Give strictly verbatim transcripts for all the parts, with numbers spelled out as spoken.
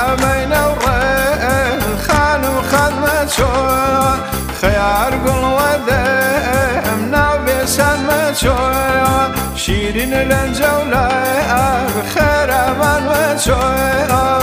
شمامين ورين خان وخدمة شوية خيار قل ودهم ناوي سلمة شوية شيرين الجولة بخير أمان شوية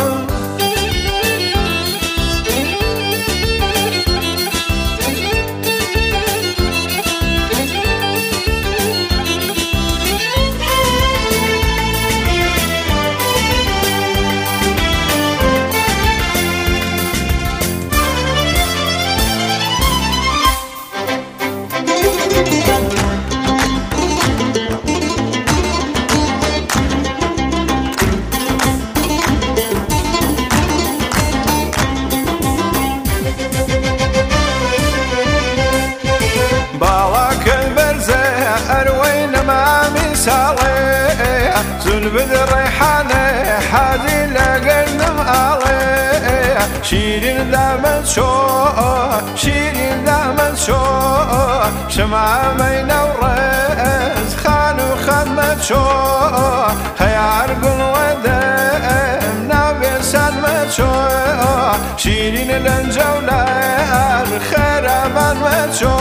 زنبد الريحانة حادي لقلنا مالي شيرين دامن شو شيرين دامن شو شمامين ورز خان وخدمة شو خيار قل ودهم ناوي سلمة شو شيرين الانجولة الخير أمان شو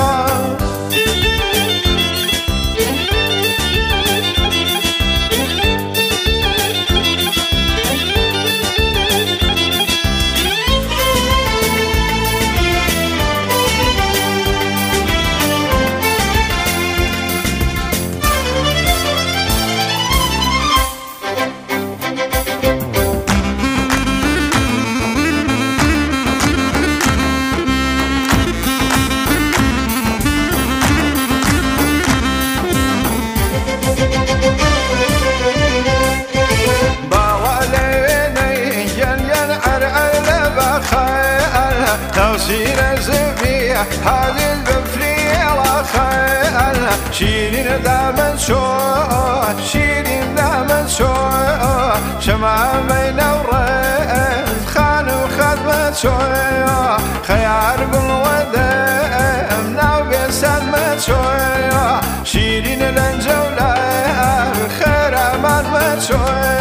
توصيل زبيح هذه البفرية وخيال شيرين دامن شو شيرين دامن شو شمامين ورز خان وخدمة شو خيار قل ودهم ناوي سلمة شو شيرين الانجولة خير أمان شو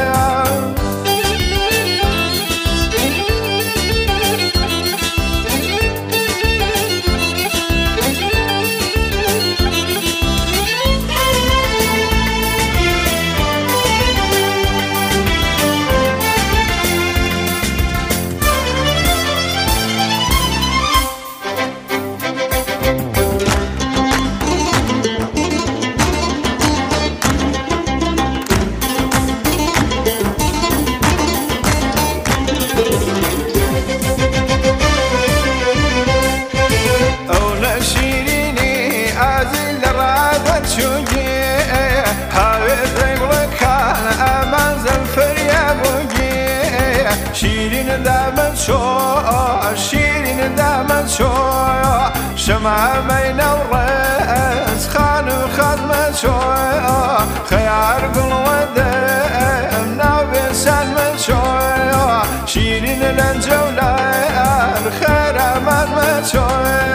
شيرين دامن شو شيرين دامن شو شمامين ورز خان وخدمة شو خيار قل ودهم ناوي سلمة شو شيرين الانجولة الخير أمان شو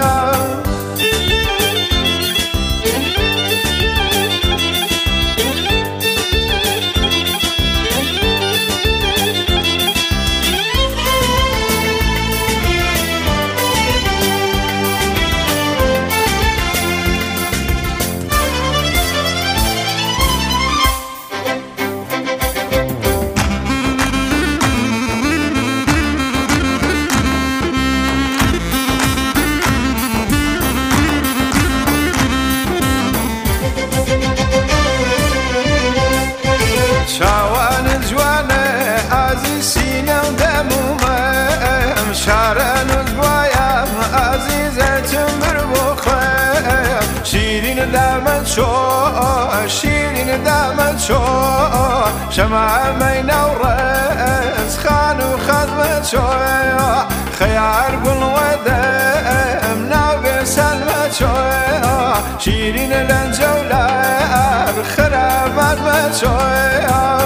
شاوان جوانه عزیز سینه دمومم شارن زوایم عزیزتم بربخم شیرین دامن شو شیرین دامن شو شمامين ورز خان وخدمة شو خيار قل ودهم ناوي سلمة شو شيرين الانجولة بخرابات ما شو